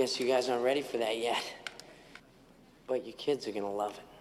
guess you guys aren't ready for that yet. But your kids are gonna love it.